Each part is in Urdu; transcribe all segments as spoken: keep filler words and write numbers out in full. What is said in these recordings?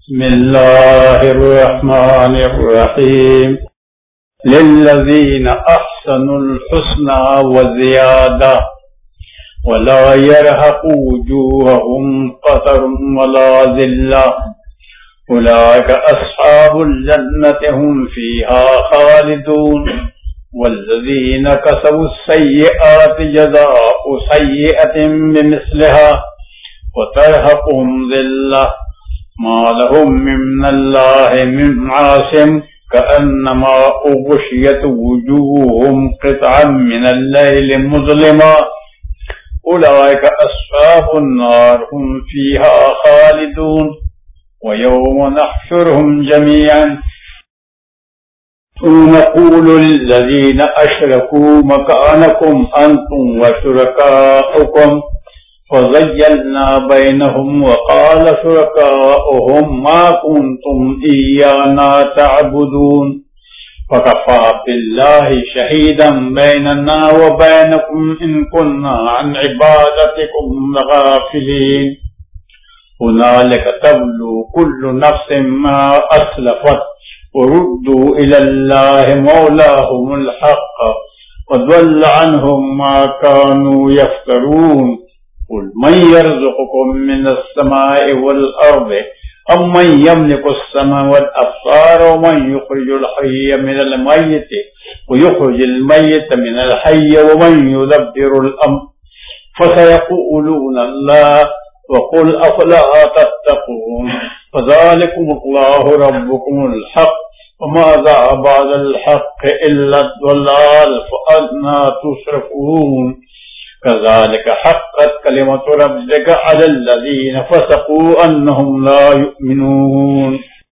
बिस्मिल्लाहिर्रहमानिर्रहीम लिल्लज़ीना अहसनुल हुस्ना व ज़ियादा वला यरहक़ु वजूहहुम क़तरुन वला ज़िल्लह उलाइका अस्हाबुल जन्नति हुम फ़ीहा ख़ालिदून वल्लज़ीना कसबुस सय्यिआति जज़ाउ सय्यिअतिन बिमिस्लिहा व तरहक़ुहुम ज़िल्लह मा लहुम मिनल्लाहि मिन आसिम कअन्नमा उग़शियत वुजूहुहुम क़ित्अन मिनल लैलि मुज़लिमा उलाइका अस्हाबुन नार हुम फ़ीहा ख़ालिदून व यौम नहशुरुहुम जमीअन नक़ूलु लिल्लज़ीना अशरकू मकानकुम अंतुम व शुरकाउकुम फ़ज़य्यलना बैनहुम व क़ाल शुरकाउहुम मा कुन्तुम इय्याना तअबुदून फ़कफ़ा बिल्लाहि शहीदन बैनना व बैनकुम इन कुन्ना अन इबादतिकुम लग़ाफ़िलीन हुनालिका तब्लू कुल्लु नफ्सिन मा अस्लफ़त व रुद्दू इलल्लाहि मौलाहुमुल हक़्क़ व ज़ल्ल अन्हुम मा कानू यफ़्तरून क़ुल मन यर्ज़ुक़ुकुम मिनस समाइ वल अर्ज़ि अम्मन यमलिकुस समअ वल अब्सार व मन युख़रिजुल हय्य मिनल मय्यिति व युख़रिजुल मय्यित मिनल हय्य व मन युदब्बिरुल अम्र फसयक़ूलूना अल्लाह व क़ुल अफ़ला तत्तक़ून फ़ज़ालिकुमुल्लाहु रब्बुकुमुल हक़्क़ व माज़ा बअदल हक़्क़ि इल्ला अद-दलाल फ़अन्ना तुसरफ़ून कज़ालिका हक़्क़त कलिमतु रब्बिका अलल लज़ीना फ़सक़ू अन्नहुम ला युमिनून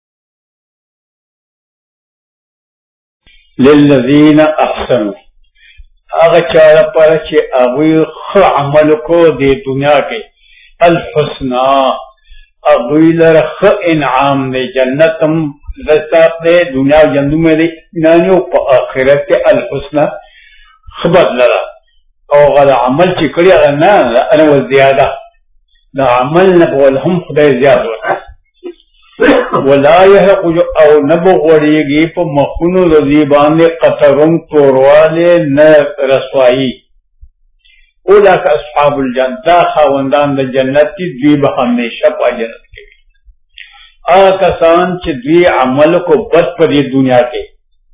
लिल्लज़ीना अहसनु आगा चारा पर चे अबी ख अमल को दे दुनिया के अल हुस्ना अबी लर ख इनाम दे जन्नतम लज़्ज़त दे दुनिया जन्नत में दे नानियो प आखिरत के अल हुस्ना खबर लरा और गला अमल चिकड़ी ना अरे वो ज़्यादा ना अमल न बोल हम खुदा ज़्यादा वला यह कुछ और न बोलेगी प मखुनु रज़ीबान क़तरुम तोरवाले न रसवाई ओला का अस्हाबुल जन्नत खावंदान द जन्नत की द्वीब हमेशा पा जन्नत के आकसान च द्वी अमल को बद पर ये दुनिया के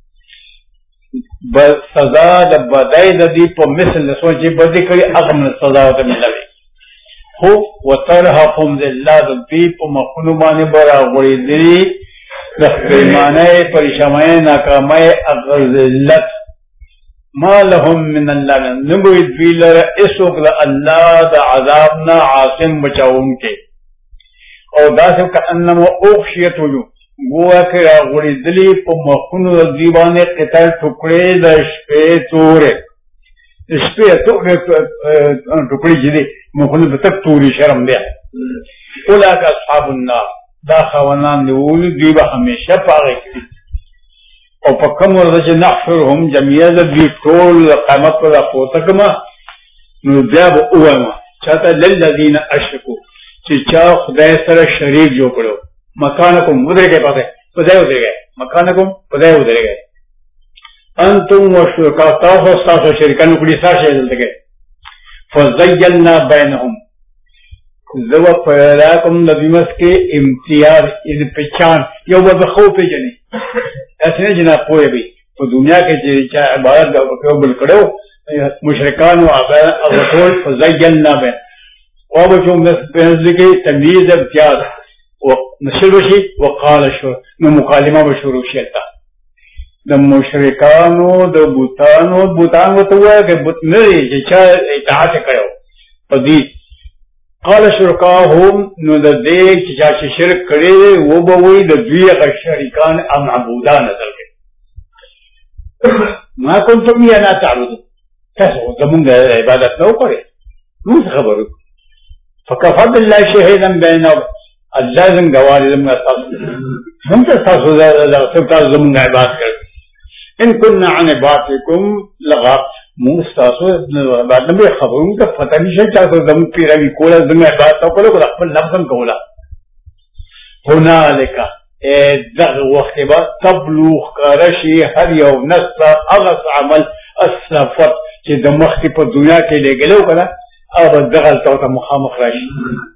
सजा द बदाई दी प मिसल सोची बदी करी अगम सजा त मिलवे हो व तरहफुम ज़िल्लत दी प मखनुमाने बरा गोड़ी दी रफ़माने परिशमाए नाकामाए अगज़िल्लत मा लहुम मिनल्लाह नबु द्वीलर इस वक्त अल्लाह द अज़ाब ना आसिम बचाओ उनके और दास का अन्नमा ओखशियत हुजू गोवा के रागुड़ी दिली प मखुनु दीवाने कितर टुकड़े द शपे तोरे शपे तो टुकड़ी जिदी मखुनु तक तूरी शर्म दे उला का साबुन्ना दा खवना नूल दीवा हमेशा पागे और पक्कम वर्द नहशुरुहुम जमीअन दी टोल क़यामत पर पोतकमा नुज़ाब उवमा चाता लिल्लज़ीना अशरकू चिचा खुदा सर शरीक जो करो मकानकुम उधर के पास है पदाय उधर गए मकानकुम पदाय उधर गए अंतुम व शुरकाताहु सासो शरीकान कुड़ी साशे दल गए फज़य्यलना बैनहुम जब फराकुम नबीमस के इम्तियाज इन पहचान यो बदखो पे जनी ऐसे नहीं जना पोए भी तो दुनिया के जे इबादत का बुल करो मुशरिकान व अबतोल फज़य्यलना बैन और बच्चों में बेहज़ के तमीज़ इम्तियाज वो नशरुशी वक़ाल शुर में मुकालिमा बशुरू शेता द मुशरिकानो द बुतानो बुतान वो तो हुआ कि बुत नहीं जिचा इताअत करो पदी काल शुरका होम नो द देख जिचा शिरक करे वो बवई द द्विया का शरीकान अब अबूदा नजर के ना कौन तुम ये ना तारुद कैसे हो जमुंगा इबादत न करे मुझे खबर हो फकफ़ा बिल्लाहि शहीदन बैना अल्लाह जन गवाही जमुंगा तास हम तो तास हो जाए सब तास जमुंगा बात कर इन कुन्ना अन बातिकुम लगा मुस्तासो बात में खबरों का पता नहीं चलता तो जम पीरा की कोला जमुंगा बात तो करो को अपन लफ्ज़न कोला هنالک دغه وخت به تبلو ښکاره شي هر یو نسته هغه عمل اسرفت چې د مخکې په دنیا کې لېږلی و که نه هغه به دغلته ورته مخامخ را شي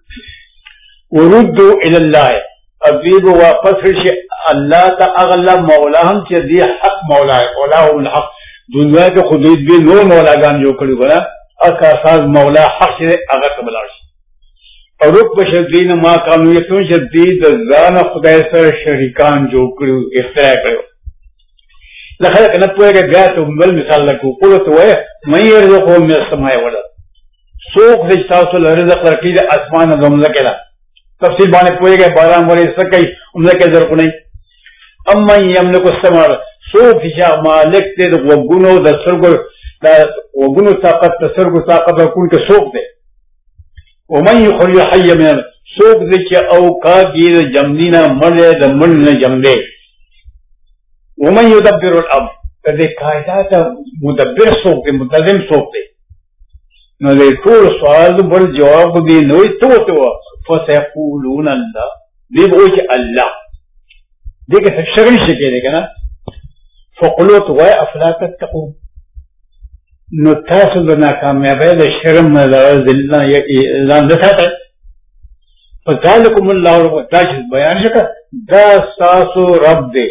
وردو الی الله دوی به واپس شي الله ته هغه الله مولا هم چې دی حق مولا مولاهم الحق دنیا کې خو دوی دوی نور مولاګان جوړ کړي که نه هغه اساس مولا حق چې دی هغه ته به لاړ شي او رک بشه دوی نه ما کانو یقین چې دوی د ځانه خدای سره شریکان جوړ کړي اختراع کړي له خلک نه پوهېږي بیا ته بل مثال لکو قولو ته وایه من یرزقهم من السماء والارض څوک دی چې تاسو له رزق درکوي د اسمان نه د مځکې نه تفصیل باندې پوهېږئ باران ورې څه کوي مځکې زرغونوي امن یملک السماء څوک چې مالک دی د غوږونو د سترګو د غوږونو طاقت د سترګو طاقت ورکوونکی څوک دی ومن یخرج الحی من الميت څوک دی چې اوکاږي د جمدي نه مړی د مړ نه جمدی ومن یدبر الامر د دې کائنات مدبر څوک دی منتظم څوک دی نو د ټول سوال بل جواب دی نو ته ورته فسيقولون الله دی به وایي چې الله دې کې شرم شي کېږي که نه فقلو ته وایي افلا تتقون نو تاسو د ناکامیابۍ د شرم نه ځان نه ساتئ فذلکم الله رب دا چې بیان شي دا ستاسو رب دی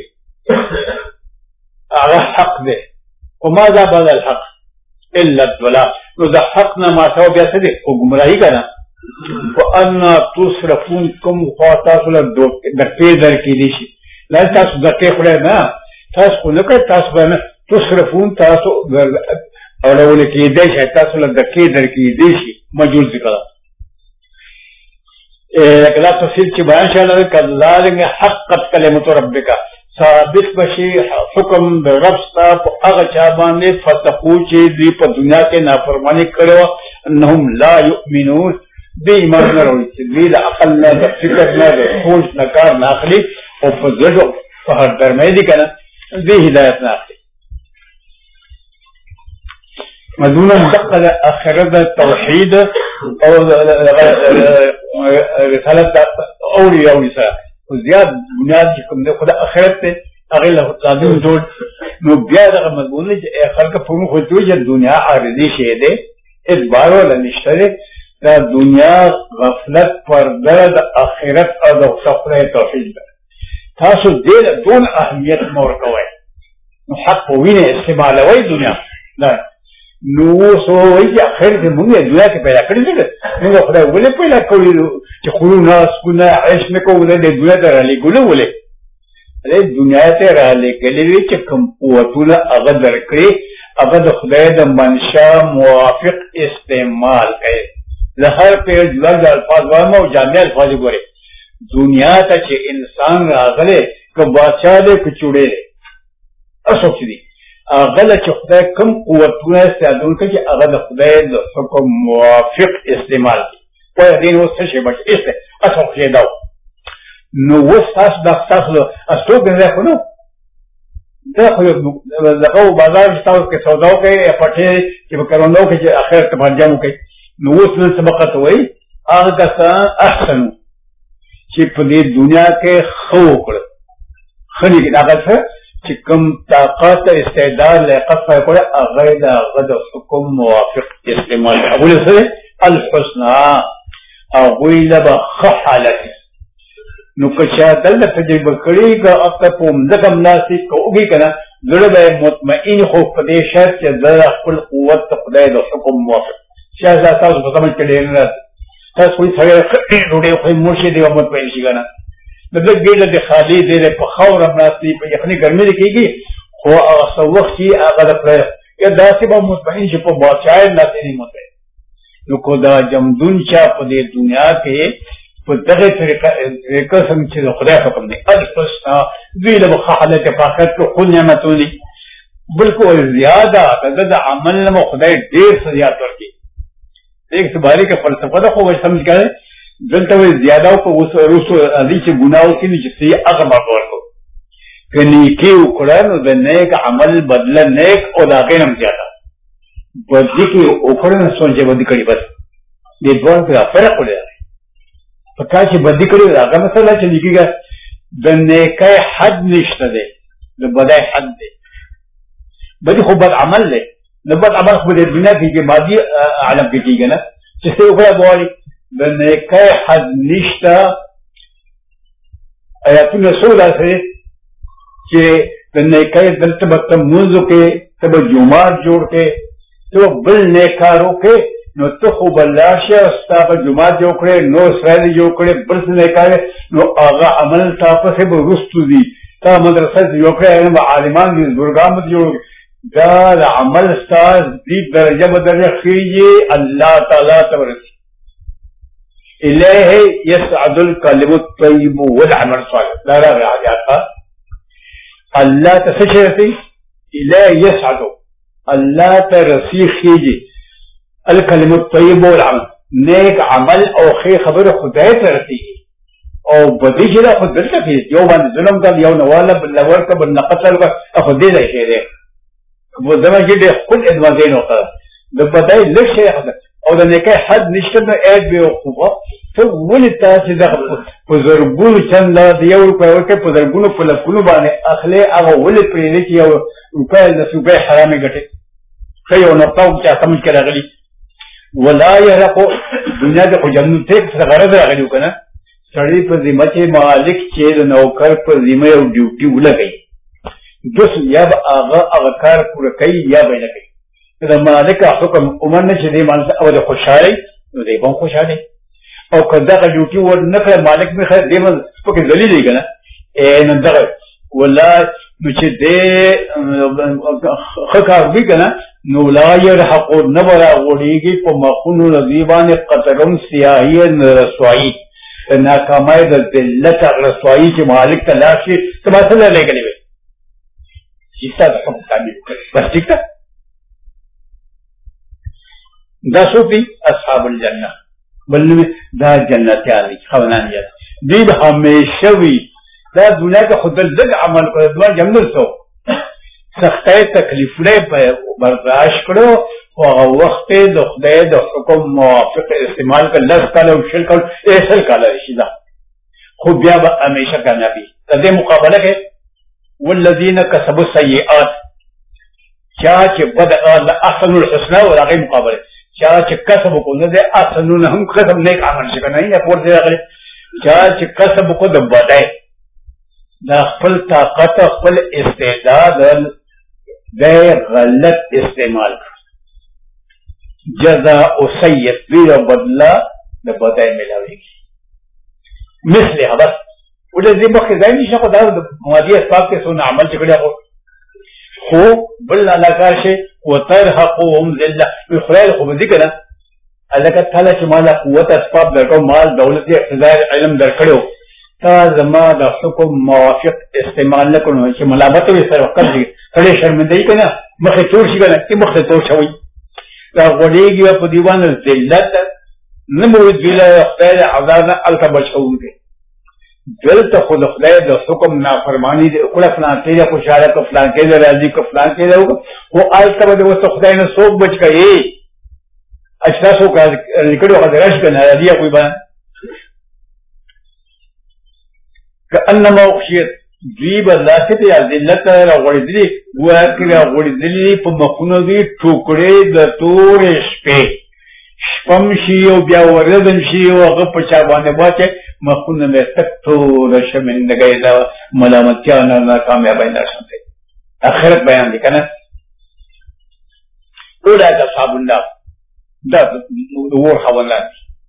هغه حق دی وماذا بعد الحق الا الضلال نو د حق نه ماتو بیا څه دی خو ګمراهي که نه فانا تصرفون کوم خوا تاسو له دقې درکېدی شي لا تاسو دقې خورئ نه تاسو خو نه کوئ تاسو به نه تصرفون تاسو اړولې کېدی شي تاسو له دقې درکېدی شي مجهول ذکر لکه دا تفصیل چې بیان شوی کذالک حقت کلمة ربک ثابت بشي حکم د رب ستا په هغه چا باندې فتقو چې دوی په دنیا کې نافرماني کړې وه انهم لا یؤمنون دی ایمان نه راوړي چې دوی د عقل نه د فکر نه د خوش نه کار نه اخلي او په زړه په هر درمۍ دي که نه دوی هدایت نه اخلي مضمون دقه د آخرت د توحید او رسالت د اوري اوري سره خو زیات بنیاد چې کوم دی خو د آخرت دی هغې له تعظیم جوړ نو بیا دغه مضمون دی چې خلکه په موږ خو چې دنیا عارضي شی دی اعتبار ولا نشته دی دا دنیا غفلت پرده د آخرت او د خدای توحید ده تاسو دې له دون اهمیت مه ورکوئ نو حق په وینې استعمالوئ دنیا نه نو اوس وایي چې آخر دې مونږ یې دنیا کې پیدا کړي دي مونږ خدای ولې پیدا کړي چې خورونه سکونه عیش نه کوو دې دنیا ته رالېږلو ولې دې دنیا ته رالېږلي وي چې کوم قوتونه هغه درکړي هغه د خدای د منشا موافق استعمال کوي له هر پیر جدا د الفاظ وایم او جامع الفاظ ګورئ دنیا ته چې انسان راغلی که بادشاه دی که چوړی دی اڅوک چې دي هغه له چې خدای کوم قوتونه استعمال کوي چې هغه د خدای د حکم موافق استعمال کوي پوهه دې اوس څه شی بچ ایسته اڅوک چې دا نو اوس تاسو دا ستاسو اڅوک دی خو نو دا خو دغه بازار چې تاسو کې سودا کوي یا پټې چې په کروندو کې چې اخر ته پنجامو کوي نو اوس نن سبقت وایي هغه کسان احسنو چې په دې دنیا کې ښه وکړه ښه دي هغه څه چې کوم طاقت استعداد لیاقت پیدا کړی هغه د هغه د حکم موافق استعمال هغوی څه دی الحسنه هغوی له به ښه حالت نو که چا دلته تجربه کړي که هغه په مځکه مناسب که وږي که نه زړه به یې مطمئن خو په دې شرط چې زه خپل قوت د خدای د حکم موافق شاید دا تاسو په سمجھ کې ډېر نه راځي تاسو کوئی سړی ډوډۍ خوري مړ شي دی او مطمئن شي که نه د ده ګېډه د خالي دی دی په خاوره ناست دی په یخني ګرمي دی کېږي خو هغه څه وخت چې هغه د خدای یا داسې به مطمئن شي په بادشاهۍ داسې نه مطمئن نو کو دا جمدون چا په دې دنیا کې په دغه طریقه څنګه چې د خدای حکم دی الحسنه دوی له به ښه حالت په آخرت کې خو نعمتونه دي بلکې زیاده د ده د عمل نه به خدای ډېر څه زیات ورکړي ایک سباری کا فلسفہ دا خوب سمجھ گئے دلتا ہوئے زیادہ کو روسو عزیز سے گناہوں کی جس سے اگر مقبول کو کہ نیکی اکڑن دا نیک عمل بدل نیک او دا غیرم زیادہ بدلی کی اکڑن سونچے بدی کڑی بس یہ دوان پر فرق ہو جائے کا چې بدی کړی هغه مثلا چې لیکيږي د نیکۍ حد نشته دی د بدای حد دی بدی خو بد عمل دی د بد عمل خو د دنیا کې مادي عالم کې کېږي نه چې څه وکړه غواړي د نیکۍ حد نشته آیاتونه سوله سره چې د نیکۍ دلته به ته مونځ کې ته به جومات جوړ کې ته بل نیکارو کې نو ته خو به لاړ شې او ستا به جومات جوړ کړې نو سرای دې جوړ کړې بل څه نیکار نو هغه عمل تا پسې به وروستو دي تا مدرسه جوړ کړې هغه به عالمان دي بزرګان به جوړ دا د عمل ستا دې درجه به درجه خیږي الله تعالی ته ورسي الیه یصعد الکلم الطیب والعمل الصالح دا راغلی آیات الله ته څه شی رسي الیه یصعد الله ته رسي خیږي الکلم الطیب والعمل نیک عمل او خیر خبر خدای ته رسیږي او بدی چې دا خو دلته کې یو باندې ظلم کړ یو نواله بل ورکه بل نقصل خو دې ځای کې دی و دغه چې د خپل ادوازې نو کړ د بدای لږ شي او د نیکه حد نشته نو اې به خوبه ته ولې تاسو دغه په زرګونو چند د یو روپۍ ورکه په زرګونو په لکونو باندې اخلي هغه ولې پرې نه چې یو روپۍ د روپۍ حرامه ګټي خو یو نقطه چې سمج کې راغلي ولا يرقو دنیا د جنت ته غرض راغلی کنه سړی په ذمہ چې مالک چې د نوکر په ذمہ یو ډیوټي ولګي دوس یا به هغه هغه کار پوره کوي یا به نه کوي دا مالک حکم عمر نه چې دې مال او د خوشحالي نو دې هم خوشاله او کدا که ډیوټي ور نه کړ مالک می خیر دې مل پکې ذلیل دی کنه اے نن دا ولا نو چې دې خکار وی کنه نو لا يرحق نبرا وړيږي په مخونو نذيبان قطرم سیاهي رسوایی ناکامای د ذلت رسوایی چې مالک ته لاشي تماثل لګلې وي چې تاسو هم تعبیر کړئ بس ٹھیک ده دا صوفي اصحاب الجنه بل دا جنتیان دي خوانان دي دې همیشه وي دا دنیا کې خود دل عمل کوي دوه جنت سو سختای تکلیفونه په برداشت کړو او هغه وخت د خدای د حکم موافق استعمال کړه لږ کال او شل کال ایسل کال شي دا خو بیا به همیشه کامیابی د دې مقابله کې والذین کسبوا السیئات چا چې بد احسن الحسنى ورغه مقابله چا چې کسب کو نه ده احسنون هم کسب نیک عمل شي کنه نه پور دی راغلی چا چې کسب کو د بدای دا خپل طاقت خپل استعداد د غلط استعمال جزاء سیئ ویرا بدلا د بدای ملاویږي مثل بس ولې دې مخکې ځای نشه خو دا د مادي اسباب کې څونه عمل کړی خو بل علاقه شي وترهقهم ذله خدای خو دې کنه الکه تعالی چې مال قوت اسباب درکو مال دولت اقتدار علم درکړو تا زما د حکم موافق استعمال نکړو چې ملامت وي سره وکړي کله شرمندګي کنه مخه تور شي کنه چې مخه تور شوی دا غوړيږي په دیوان ذلت نه مو ویلا خدای عذاب الک بچون دي دلته خود خدای د حکم نافرمانی دي کله فلان کې خوشاله کو فلان کې راضي کو فلان کې او آلته به وسه خدای نه سوق بچ کړي اشراسو کا لیکلو غدرش کنه راضي کوئی باندې کأنما اخشیت دوی برداشت یا ذلت را غوړېدلي ګویا کې را غوړېدلي په مخونو دي ټوکړې د تورې شپې شپم شي او بیا ورځم شي او هغه په چا باندې واچي مخونه مې تک ټوله شرمندګۍ ده ملامتیا نه ناکامیابۍ نه شته آخرت بیان دي کنه ټول هغه اصحاب النار دا ور خواندان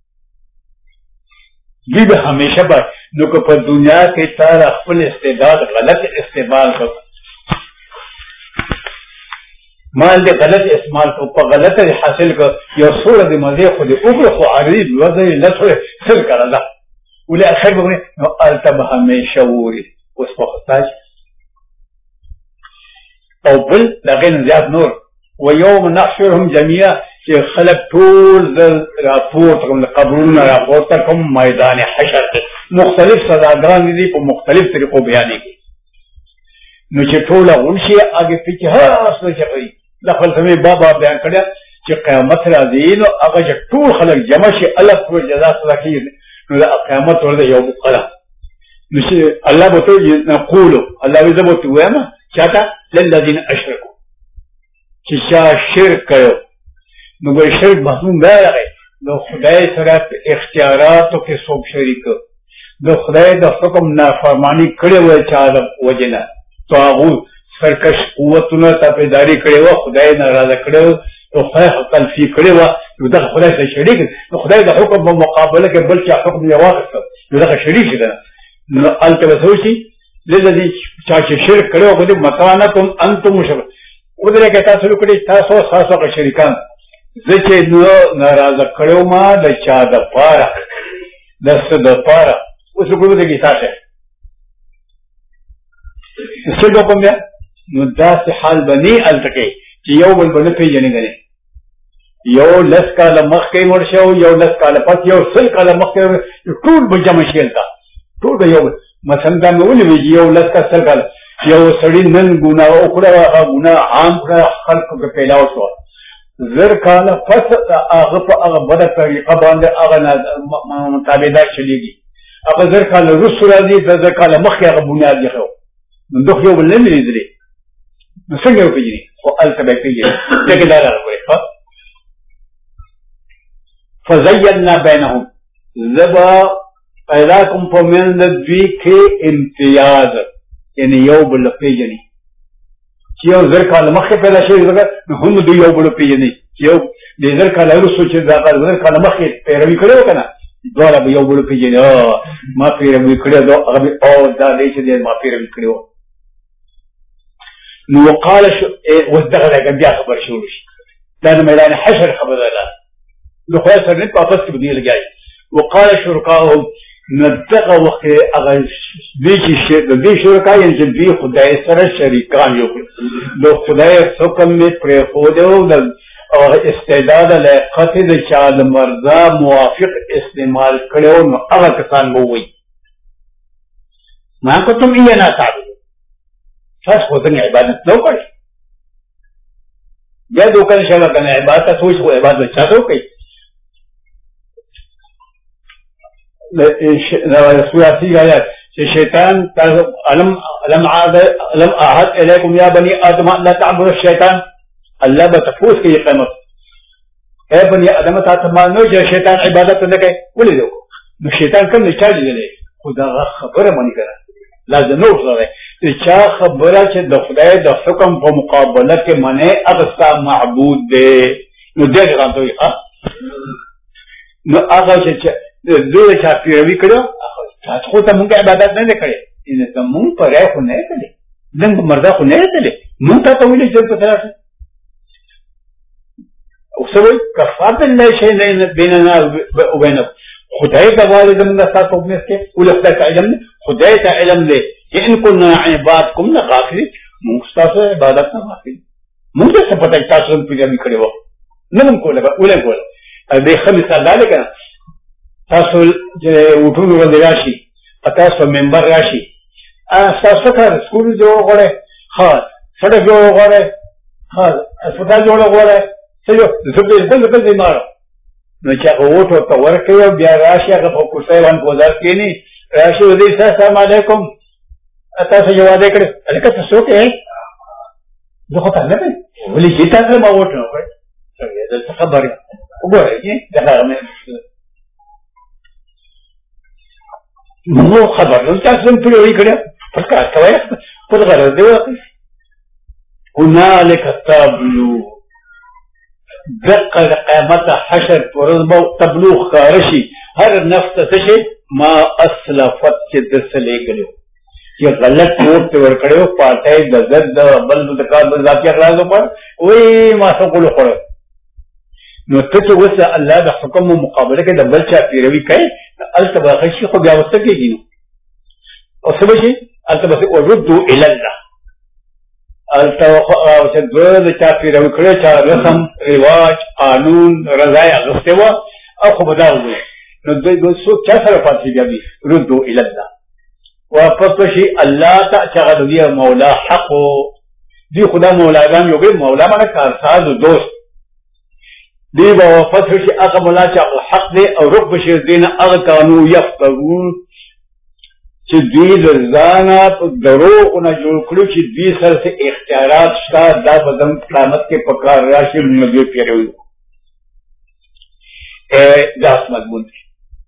دي به همیشه به نو که په دنیا کې تار خپل استعداد غلط استعمال کو مال دې غلط استعمال کو په غلط حاصل کو یو صورت دې مزه خو دې اوګه خو عریض وځي لته سر کړه ولې اخر به نو التبه همیشه ووري اوس په خطاج او بل لغین زیات نور ويوم نحشرهم جميعا چې خلق ټول راپورت کوم قبرونه راپورت کوم میدان حشر مختلف سزاګان دي په مختلف طریقو بیانېږي نو چې ټول ورشي هغه پیچه هاڅه کوي د فلسفي بابا بیان کړی چې قیامت راځي نو هغه ټول خلق جمع شي الله پر جزا سره کوي نو دا قیامت ورته یو قلم نشي الله به ته نقول الله به زه به ته وایم چاته للذین اشرکوا چې چا شرک کړو نو به شرک مفهوم دا راغی نو خدای سره اختیاراتو کې څوک شریک د خدای د حکم نافرمانی کړې وای چا د وجنه طاغوت سرکش قوتونه تابعداري کړې و خدای ناراضه کړو او خدای خپل فی کړې و نو د خدای سره شریک نو خدای د حکم په مقابله کې بل څه حکم یې واخیست نو دا شریک دی نو التبسوشي لذي چا چې شرک کړو غو دې مکانتم انتم مشرک ودرې کې تاسو لکړي تاسو خاصه شریکان ځکه نو ناراضه کړو ما د چا د پاره د څه د پاره اوس وګورئ دې تاسو څه کوم بیا نو داسې حال بني التکي چې you bill bill پیژنې Ghani you لس کاله مخکې مرشو یو لس کاله پس یو سل کاله مخکې ټول به جمع شیل تا ټول به یو مثلا دا نو ولې یو لس کا سل کاله یو سړی نن ګناه او کړه ګناه عام کړه خلق په پیدا وشو زر کاله پس هغه په هغه بد طریقه باندې هغه متابعدار چلیږي هغه زر کاله رسول راځي د زر کاله مخکې هغه بنیاد دی خو نو دوه یو بل نه لري نو څنګه وکړي او التبه کوي دغه لاره وایي فزينا بينهم زبا پیدا کوم په من د دوی کې امتیاز یعنی یو بل پیژني چې یو زر کاله مخکې پیدا شوی نو هم دوی یو بل پیژني چې یو د زر کاله وروسته چې دا زر کاله مخکې پیروي کړو کنه دواړه به یو بل پیژني ما پیروي کړو دا هغه او دا دې چې ما پیروي کړو نو وقال شو وذغله بیا خبر شو دا د میدان حشر خبر ده نو خو سره نه په تاسو کې لګای وقال شرکاهم ندغه وخت هغه دې چې دې شرکا یې چې دې خدای سره شریکان یو نو خدای حکم می پر خودو د استعداد لایقت د شاد مرزا موافق استعمال کړو نو هغه کسان وو وي ما کوم یې نه تعبد تاسو خو څنګه عبادت نو کوي بیا دوکان شاله کنه عبادت سوچ خو عبادت چاته کوي سوراتي آيات الشيطان ألم ألم عاد ألم أعهد إليكم يا بني آدم لا تعبدوا الشيطان الله بتفوز كي قيمت يا بني آدم تعتمدوا نوجه الشيطان عبادة لك ولدوا الشيطان كم نشاج لي خدا خبره ماني كره لازم نوصل له چا خبره چې د خدای د حکم په مقابله کې منه اغستا معبود دی نو دې راځي ها نو هغه چې دوی چا پیروي کړو تاسو خو ته موږ عبادت نه کړې ان ته موږ پرې خو نه کړې دنګ مردا خو نه کړې موږ ته ویلې چې په طرف او سوي کفات الله شي نه بيننا وبينك خدای ته وایي زموږ تاسو په مس کې ولخت علم خدای ته علم دی ان كنا عبادكم غافلين موږ تاسو عبادت نه غافل موږ څه پته تاسو پیروي کړې و نه موږ کوله ولې کوله دې خمس الله لکنه تاسو وټول ورځ راشي تاسو ممبر راشي تاسو کار سکول جوړ غواړئ ها سړک جوړ غواړئ ها هسپتال جوړ غواړئ څه یو زه به بل بل نه نو چې هغه وټو ته ورکوي بیا راشي هغه په کوڅه باندې گزار کینی راشي ودی السلام علیکم تاسو جواب کړئ الکه تاسو کې زه خو ته نه ولې چې تاسو ما وټو وکړئ څنګه دلته خبره وګورئ دا هغه مو خبر نو تاسو هم پیروي کړه پکار کوي په غرض دی هنالك تبلو دقه قیامت حشر ورځ تبلو خارشي هر نفس تشي ما اسلفت چې دسلې کړو چې غلط ووټ ور کړو پاتې د زد بل د کار د ذاتي راځو پر وې ما څه کولو خور نو ته چې وسه الله د حکم مقابله کې د بل چا پیروي کوي التبا خشي خو بیا وسه کېږي او څه به شي التبا وردوا الى الله التبا او چې د چا پیروي کړي چا رسم رواج قانون رضای اغستوا او خو بداو نو دوی دوی څو چا سره پاتې بیا ردوا الى الله واپس شي الله تعالی دی مولا حق دی خدا مولا ګان یو مولا باندې کارساز دوست دی با وفت شي هغه مولا چې حق دی او رب شي دین هغه قانون یفترون چې دوی د ځانه په دروغ نه جوړ کړو چې دوی سره څه اختیارات شته دا به زموږ قیامت کې په کار راشي موږ دوی پیروي دا مضمون دی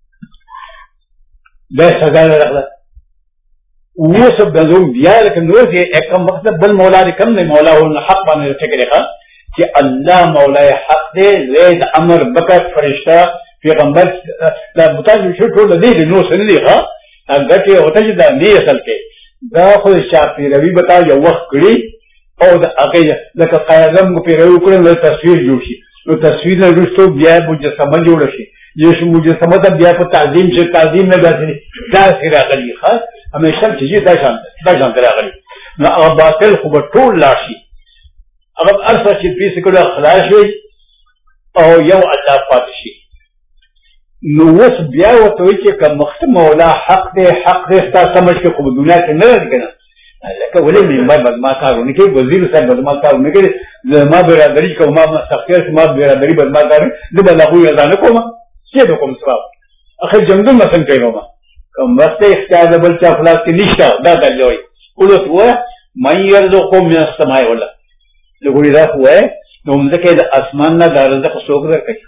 دا سزا راغله اوس د زوم بیا لکه نور دې کوم مقصد بل مولا دې کم نه مولا هو حق باندې فکر ښه چې الله مولای حق دې زید امر بکر فرشتہ پیغمبر دا متاج شو ټول دې نو سن دي ښه هغه کې وته چې دا نه اصل کې دا خو شافعي روي بتا یو وخت کړی او دا هغه لکه قیام کو پیروي کړل نو تصویر جوړ شي نو تصویر نه رسو بیا مجسمه جوړ شي یې مجسمه ته بیا په تعظیم چې تعظیم نه داسې دا سره غلي ښه همیشه چې دا شان دا شان راغلي نو هغه باطل خو به ټول لاشي هغه ارسه چې پیس کړه خلاص وي او یو الله پاتې شي نو وس بیا وته چې کوم مخت مولا حق دې حق دې تاسو سمجھ کې خو دنیا کې نه لري کنه لکه ولې مې ما بدما کارونه کې وزیر صاحب بدما کارونه کې ما برادری کوم ما مستقیر ما برادری بدما کار نه بلغو یې ځان کوم څه به کوم سبب اخر جنگل مثلا کوي کوم وخت اختیار بل چا خلاص کې نشته دا دلوي قلت هو من يرزقكم من السماء ولا لګوري دا هو نو مزکه د اسمان نه د رزق څوک درکړي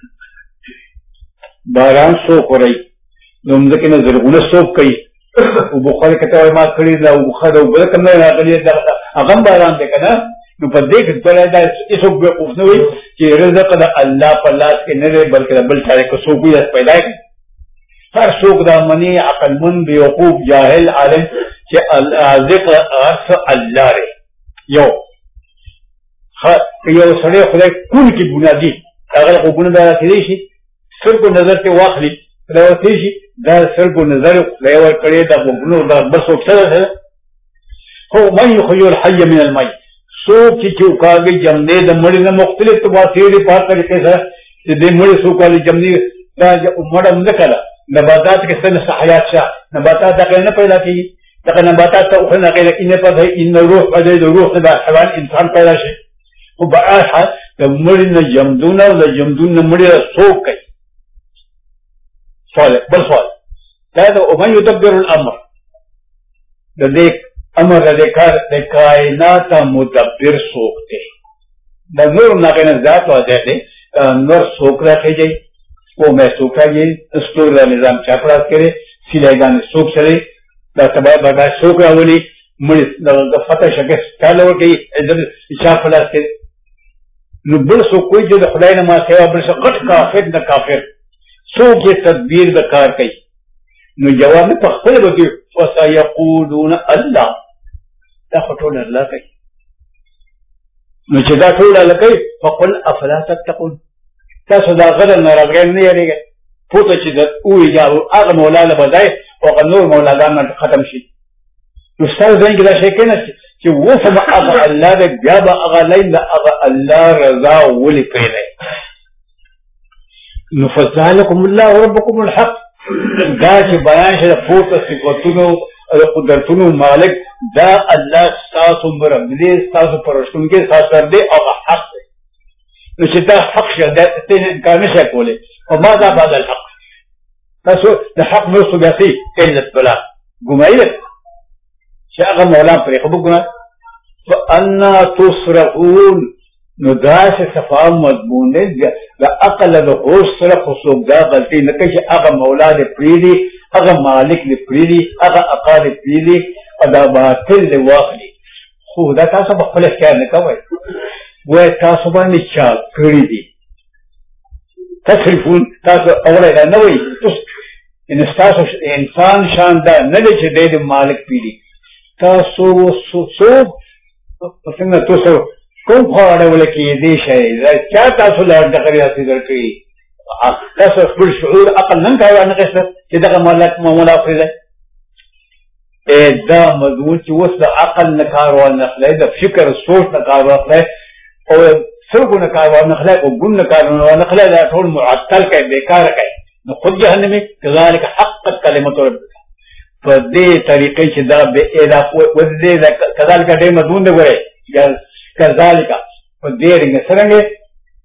باران څوک وري نو مزکه نه زرغونه څوک کوي او بخاری کته ما کړی دا او بخاری بل کوم نه راغلی دا هغه باران دی کنه نو په دې کې ټول دا څوک به اوسنوي چې رزق د الله په لاس کې نه دی بلکې بل ځای کې څوک یې پیدا کوي هر څوک دا منی عقل مند بیوقوف جاهل عالم چې ذکر ارث الله لري یو ها یو سړی خدای کول کې بنیادی هغه کو بنیاد راځي شي سرګو نظر ته واخلي دا ورته شي دا سرګو نظر له ور کړي دا وګونو دا بس وکړه هو من يخرج الحي من الميت څوک چې چوکاږي جمدې د مړي نه مختلف تواسیری په طریقې سره چې د مړي څوکالي جمدې دا مړه نه کړه نباتات کې څنګه حیات شاه نباتات دغه نه پیدا کیږي دغه نباتات ته خو نه غیر انه په ان روح په دې روح د حیوان انسان پیدا شي او بآخر د مړي نه جمدونه او د جمدون نه مړي څوک کوي سوال بل سوال دا د او من يدبر الامر د دې امر د کار د کائنات مدبر څوک دی د نور نه کنه ذات واځي دی نور څوک راځي वो मैं सोचा ये स्टोर का निजाम चापरास करे सिलाईगान सोक चले तबाह बर्दाश्त सोक रावली मुड़ी फतेह शके चालो के इधर इशा फलास के नुबल सो कोई जो खुदाई नमा सेवा बल से गट काफिर न काफिर सो के तदबीर बकार कई नु जवाब में पखल बती फसयकूलून अल्लाह दा खटोन अल्लाह कई नु चदा ठोला लकई फकुल अफला तत्तकुन تاسو دا غره ناراضګۍ نه یریږي پوته چې د او ایجاب هغه مولا له بدای او نور مولاګان ختم شي استاد څنګه دا شي کنه چې وسم هغه الله دې بیا به هغه لین هغه الله رضا ولي کوي نو فذلکم الله ربکم الحق دا چې بیان شي د پوته صفاتونو او قدرتونو مالک دا الله تاسو مرم دې تاسو پرشتونکو تاسو دې هغه حق نو چې دا حق شه دا ته انکار نشي کولای او ما دا بعد الحق تاسو د حق نو څه بيسي کله بلا ګمایله چې هغه مولا پرې خو ګنا فانا تصرفون نو دا چې صفا مضمون دی د عقل د هوش سره خو دا غلطي نه کوي چې هغه مولا دې پریدي هغه مالک دې پریدي هغه عقل دې پریدي او دا باطل دی واخلي خو دا تاسو په خپل اختیار نه کوي وای تاسو باندې چا کړی دي تصرفون تاسو اوره دا نه وي ان تاسو انسان شان دا نه دي چې د مالک پیډي تاسو سو څنګه تاسو کوم خواړه ولکې دې شي چا تاسو لا دغه راځي درکې تاسو خپل شعور عقل نه کوي نه څه چې دغه مالک مولا فريده اې دا مضمون چې وس د عقل نه کار ونه خلای د فکر سوچ نه کار واخلای او څوک نه کار ونه خلای او ګون نه کار ونه خلای دا ټول معطل کوي بیکار کوي نو خود جهنم كذلك حقت كلمه ربك فدې طریقې چې دا به ادا و دې كذلك دې مضمون دی وره كذلك فدې رنګ څنګه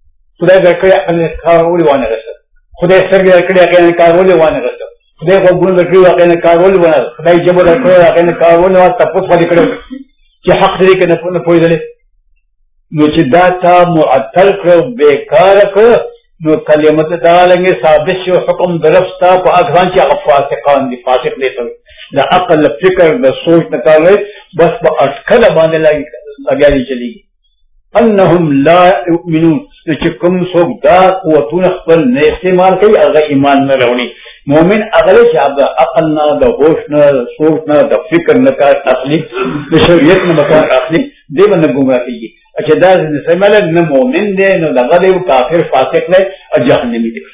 خدای درکړي عقل نه کارولې وانه غوښته خدای سترګې درکړي هغې نه کارولې وانه غوښته خدای غوږونه درکړي هغې نه کارولې وانه غوښته خدای ژبه درکړي هغې نه کارولې وانه تپوس ولې کړی چې حق دی که نه پوهېدلې نو چې دا تا معطل کړه بېکاره کړه نو کلمت دا لنګې ثابت شو حکم درف ستا په اګران چې هغه فاسقان دي فاسق دی ته د عقل فکر د سوچ نه کار لري بس په اټکله باندې لګیا دي چلېږي انهم لا یؤمنون چې کوم څوک دا قوتونه خپل نه استعمال کوي هغه ایمان نه راوړي مؤمن هغه چې د عقل نه د هوش نه د سوچ نه د فکر نه کار اخلي د شریعت نه کار اخلي دی به نه ګمراه کېږي چې دا استعمال نه مؤمن دی نو دغه دی کافر فاسق دی او جهنمي دی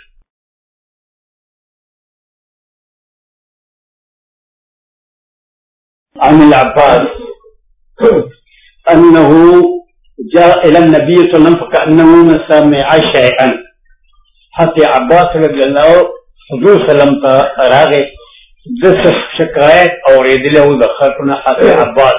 عن العباس انه جاء الى النبي صلى الله عليه وسلم فكانه سمع شيئا حتى عباس رضي الله حضور سلام ته راغی د شکایت اورېدلی و د خلکو حتى عباس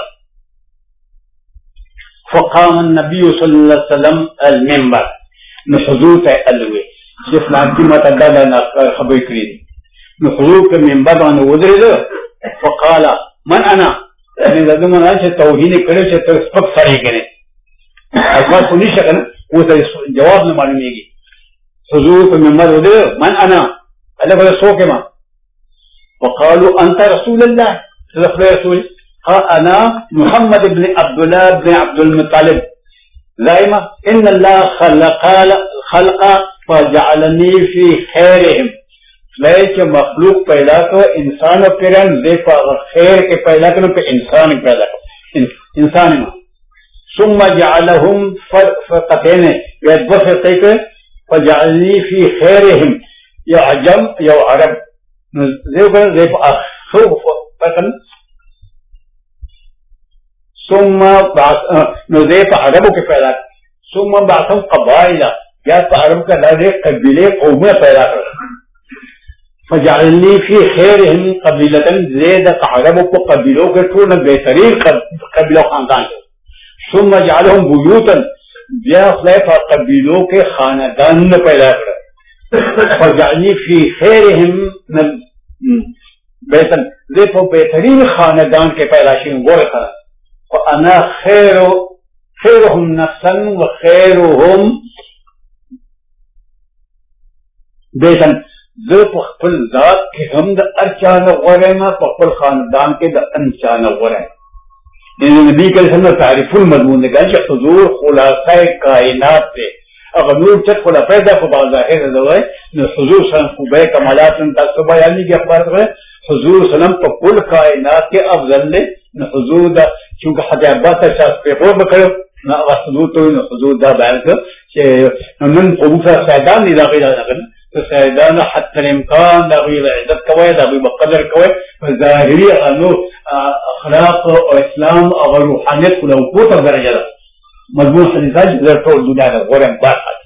فقام النبي صلى الله عليه وسلم المنبر نو حضور ته الوي چې فلان کی ماته دا نه خبرې کړې نو حضور په منبر باندې ودرېده فقال من انا یعنی دا دمه چې توهین کړي چې تر سپک سړی کړي الفاظ کو نشه کنه و ته جواب نه معلومیږي حضور په منبر ودرېده من انا الله بل سوکه ما وقالوا انت رسول الله صدق رسول قال انا محمد بن عبد الله بن عبد المطلب دائما ان الله خلق خلق فجعلني في خيرهم خدای چې مخلوق پیدا کړ انسان او پیران دې په خیر کې پیدا کړ په انسان پیدا کړ انسان ما ثم جعلهم فرقتين يدفقك فجعلني في خيرهم يا عجم يا عرب زي زي اخوف فقط ثم بعث نذيب عربو کې پیدا ثم بعثهم قبائل یا په عرب کې د قبيله قومه پیدا کړ فجعلني في خيرهم قبيله زيد عربو په قبيلو کې ټول بهترین قبيله خاندان ثم جعلهم بيوتا بیا خدای په قبيلو کې خاندان پیدا کړ فجعلني في خيرهم بهتر زه په بهترین خاندان کې پیدا شوم ورته فانا خير خيرهم نفسا وخيرهم بيتا زه په خپل ذات کې هم د ارچا نه غوړم په خپل خاندان کې د انچا نه غوړم ان نبی کریم صلی الله علیه وسلم تعریف المضمون دی چې حضور خلاصه کائنات دی اگر نور چت خلافه ده خو ظاهر ده نو حضور صلی الله علیه وسلم خوبه کمالات تاسو بیانې کې اخبار ده حضور صلی الله علیه وسلم په کل کائنات کې افضل دی نو حضور دا چونکه حضرت عباس ته پیغور وکړ نو هغه حضور ته نو حضور دا بیان کړ چې نن په موږ سعدان دي دا غیر نه کړ سعدان حتی الامکان دا غیر عزت کوي دا غیر قدر کوي ظاهري انو اخلاق او اسلام او روحانيت له قوت درجه ده مضمون حدیثات زر ټول دنیا ده غوړم بار